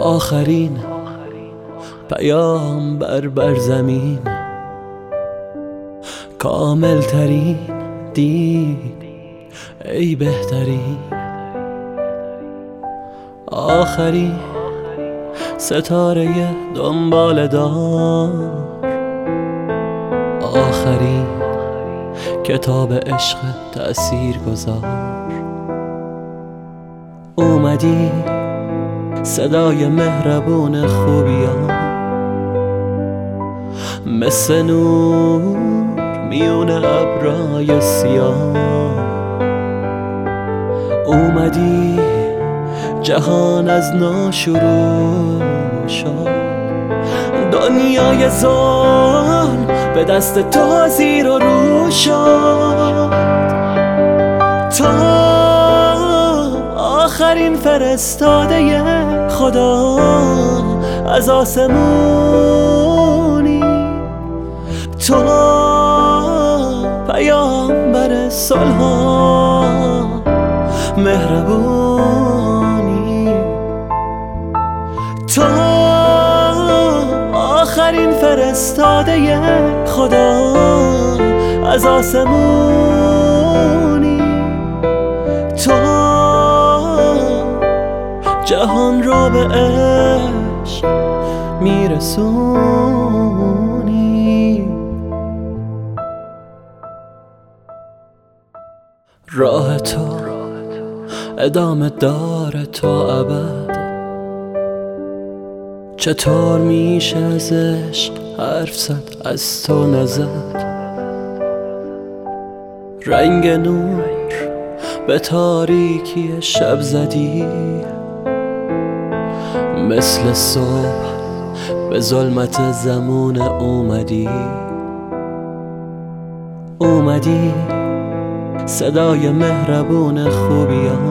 آخرین پیامبر بر زمین، کامل ترین دین ای بهترین، آخرین ستاره دنبال دار، آخرین کتاب عشق تأثیر گذار. اومدی صدای مهربون خوبیان، مثل نور میون ابرای سیاه. اومدی جهان از نو شروع شد، دنیای ظلم به دست تو زیر و رو شد. تو آخرین فرستاده خدا از آسمونی، تو پیامبر صلح و مهربونی، تو آخرین فرستاده خدا از آسمونی، تو جهان رو به عشق میرسونی. راه تو ادامه داره تا ابد، چطور میشه از عشق حرف زد از تو نزد؟ رنگ نور به تاریکی شب زدی، مثل صبح به ظلمت زمان اومدی صدای مهربون خوبیان،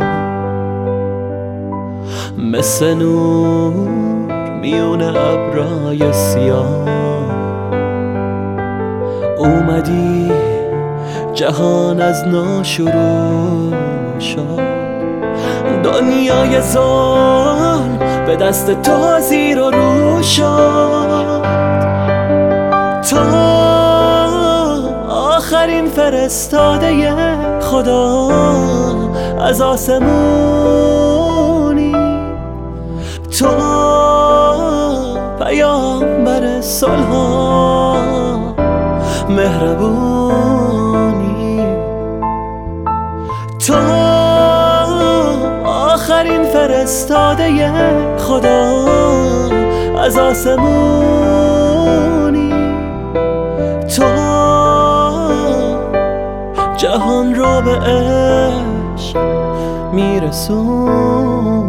مثل نور میون ابرای سیاه. اومدی جهان از نو شروع شد، دنیای ظلم به دست تو زیر و رو شد. تو آخرین فرستاده خدا از آسمونی، تو پیامبر صلح و مهربونی، تو آخرین فرستاده خدا از آسمونی، تو جهان رو به عشق میرسونی.